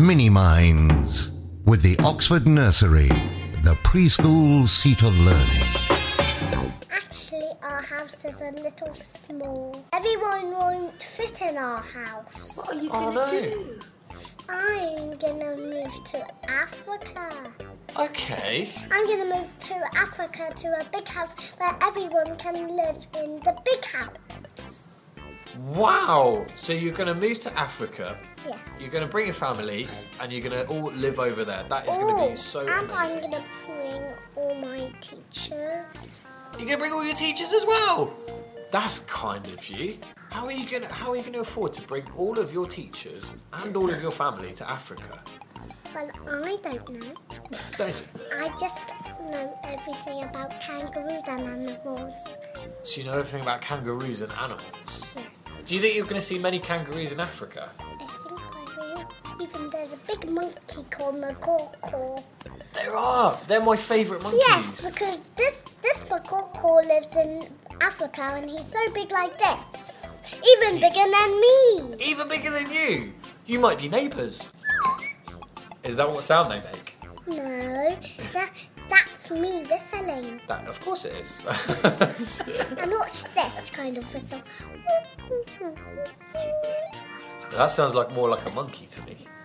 Mini Minds with the Oxford Nursery, the preschool seat of learning. Actually, our house is a little small. Everyone won't fit in our house. What are you going to do? I'm going to move to Africa. Okay. I'm going to move to Africa to a big house where everyone can live in the big house. Wow. So you're going to move to Africa. Yes. You're going to bring your family and you're going to all live over there. That is going to be so and amazing. I'm going to bring all my teachers. You're going to bring all your teachers as well? That's kind of you. How are you going to afford to bring all of your teachers and all of your family to Africa? Well, I don't know. Don't. I just know everything about kangaroos and animals. So you know everything about kangaroos and animals? Yes. Do you think you're going to see many kangaroos in Africa? I think I will. Even there's a big monkey called macaque. There are. They're my favourite monkeys. Yes, because this macaque lives in Africa and he's so big like this. Even bigger than me. Even bigger than you. You might be neighbours. Is that what sound they make? No, that's me whistling. That, of course it is. And watch this kind of whistle. That sounds more like a monkey to me.